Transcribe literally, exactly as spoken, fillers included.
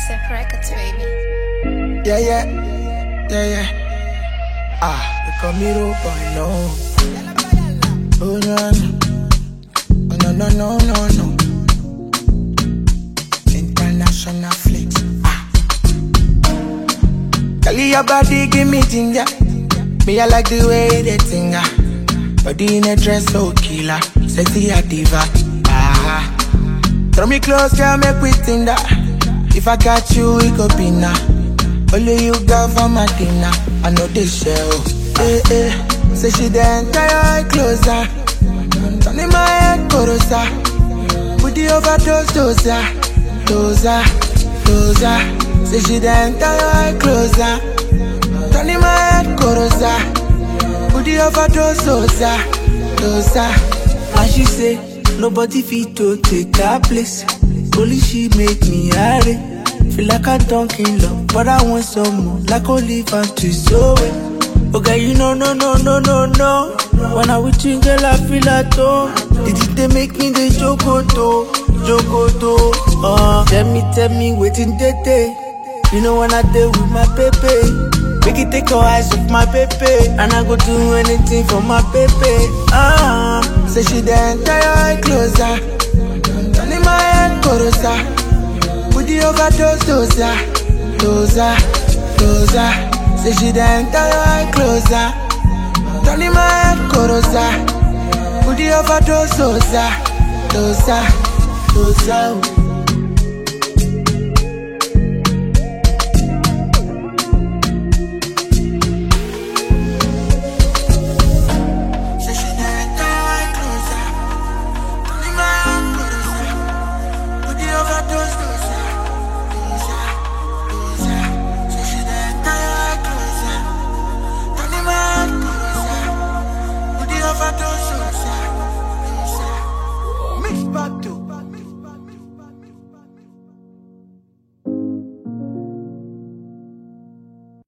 Step Records, baby. Yeah, yeah, yeah, yeah. Ah, they call me Rope, I know. Oh, no, no, oh, no, no, no, no, no. International flex. Ah. Kali your body, give me ginger. Me, I like the way they tinga. Body in a dress, so killer. Sexy a diva. Ah. Throw me close, girl, make we tinder. If I got you, it could be now. Only you got for my dinner. I know this shell. Eh, eh. Say she the entire closer. Turning my head, corosa. Put the overdose, dosa. Dosa, dosa. Say she the entire closer. Turning my head, corosa. Put the overdose, dosa. Dosa. And she say, nobody fit to take her place. Only she make me hurry. Feel like I don't in love, but I want some more. Like Olive and twist away. Okay, you know, no, no, no, no, no. When I with you, girl, I feel at home. Did it they make me the jokoto, jokoto? Uh, tell me, tell me, waiting the day. You know when I deal with my baby. Make it take your eyes off my baby. And I go do anything for my baby. Ah, uh, say she the entire closer. Turning my head, corosa. Put the overdose, dosa, dosa, dosa. Say she the entire closer. Turning my head, corosa. Put the overdose, dosa, dosa, dosa.